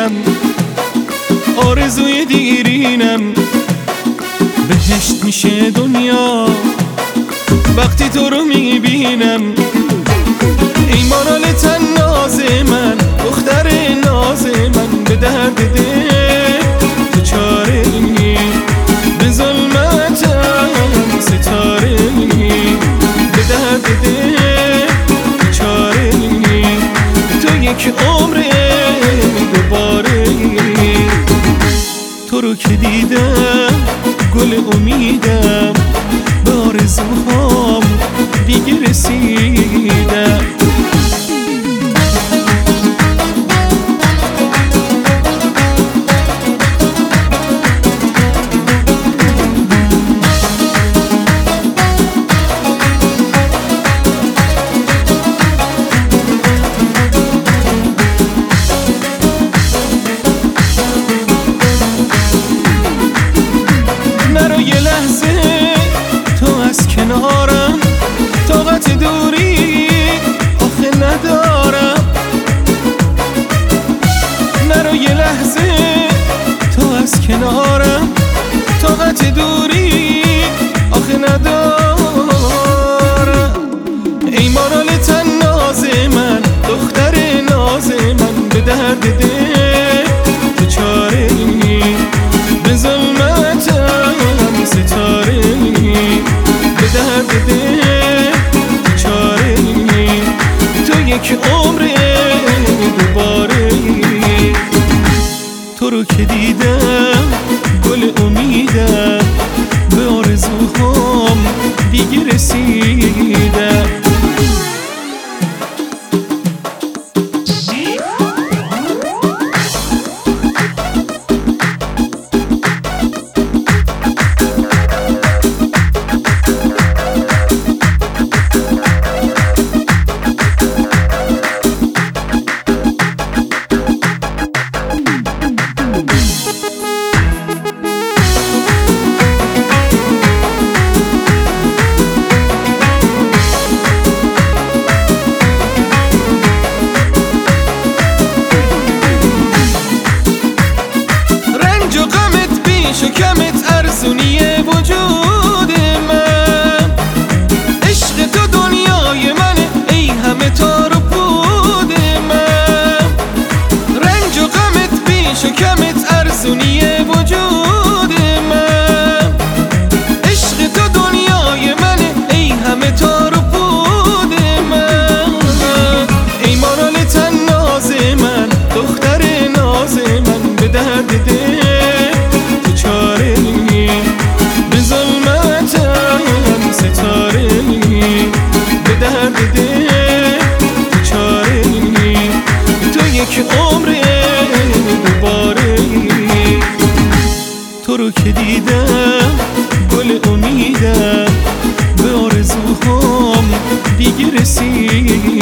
دیرینم، آرزوی دیرینم. بهشت میشه دنیا وقتی تو رو میبینم. ای مارال تن ناز من، دختر ناز من، به درد دل تو چاره ای، به ظلمتم ستاره ای، به درد دل تو چاره ای. تو یک عمر دوباره ای، تو رو که دیدم گل امیدم، به آرزوهام دیگه رسیدم. نرو یه لحظه تو از کنارم، طاقت دوری آخه ندارم. نرو یه لحظه تو از کنارم، طاقت دوری آخه ندارم. ای مارال تن ناز من، دختر ناز من، به درد دل تو چاره ای، به ظلمتم ستاره ای، به درد دل تو چاره ای. تو یک عمر دوباره ای، تو رو که دیدم گل امیدم، به آرزوهام دیگه رسیدم. شکمت ارزونی وجود من، عشق تو دنیای منه، ای همه تار و پود من. رنج و غمت بی شکمت ارزونی وجود من، عشق تو دنیای منه، ای همه تار و پود من. ای مارال تن ناز من، دختر ناز من، به درد دل چاره ای، به ظلمتم ستاره ای، به درد دل تو چاره ای. تو یک عمر دوباره ای، تو رو که دیدم گل امیدم، به آرزوهام دیگه رسید.